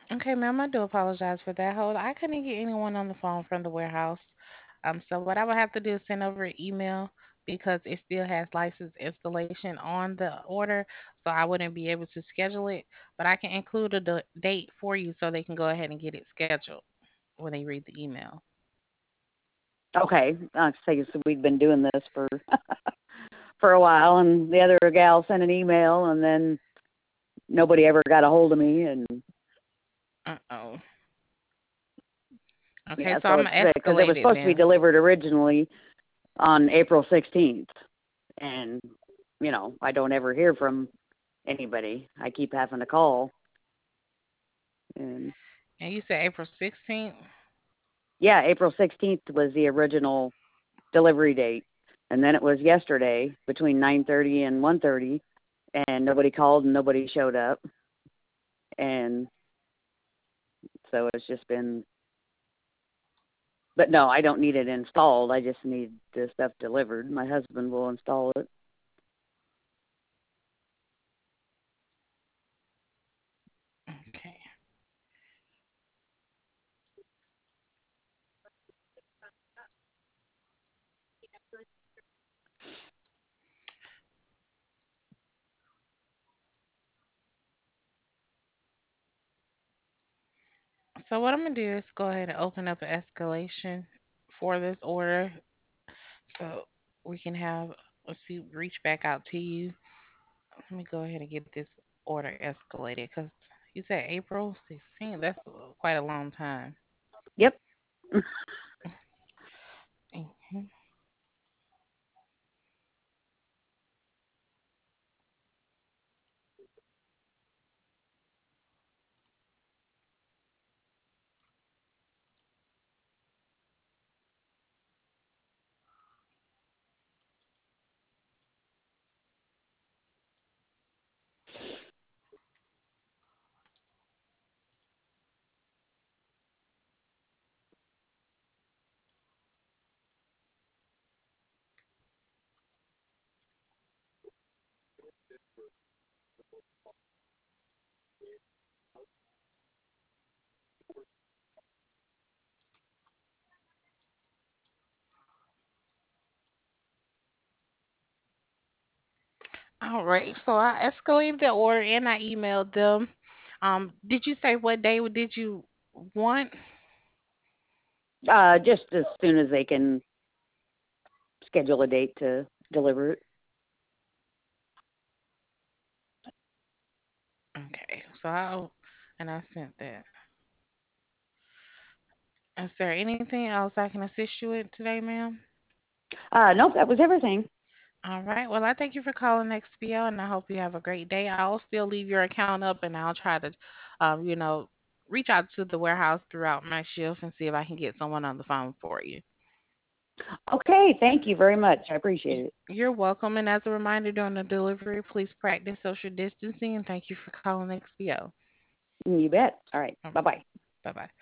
Okay, ma'am, I do apologize for that. Hold, I couldn't get anyone on the phone from the warehouse. So what I would have to do is send over an email because it still has license installation on the order, so I wouldn't be able to schedule it. But I can include a date for you so they can go ahead and get it scheduled when they read the email. Okay, say so we'd been doing this for a while, and the other gal sent an email, and then nobody ever got a hold of me, and Uh-oh. Okay, yeah, so so I'm it's gonna because it escalate was it supposed to be then. delivered originally on April 16th, and I don't ever hear from anybody. I keep having to call, and And you said April 16th? yeah, April 16th was the original delivery date, and then it was yesterday between 9:30 and 1:30, and nobody called and nobody showed up, and so it's just been. But no, I don't need it installed. I just need the stuff delivered. My husband will install it. Okay. So what I'm gonna do is go ahead and open up an escalation for this order so we can have a few reach back out to you. Let me go ahead and get this order escalated because you said April 16th. That's quite a long time. Yep. Mhm. All right. So I escalated the order and I emailed them. Did you say what day did you want? Just as soon as they can schedule a date to deliver it. Okay. And I sent that. Is there anything else I can assist you with today, ma'am? Nope, that was everything. All right. Well, I thank you for calling XPO, and I hope you have a great day. I'll still leave your account up, and I'll try to, um, you know, reach out to the warehouse throughout my shift and see if I can get someone on the phone for you. Okay, thank you very much. I appreciate it. You're welcome. And as a reminder during the delivery, please practice social distancing, and thank you for calling XPO. You bet. All right. Bye bye. Bye bye.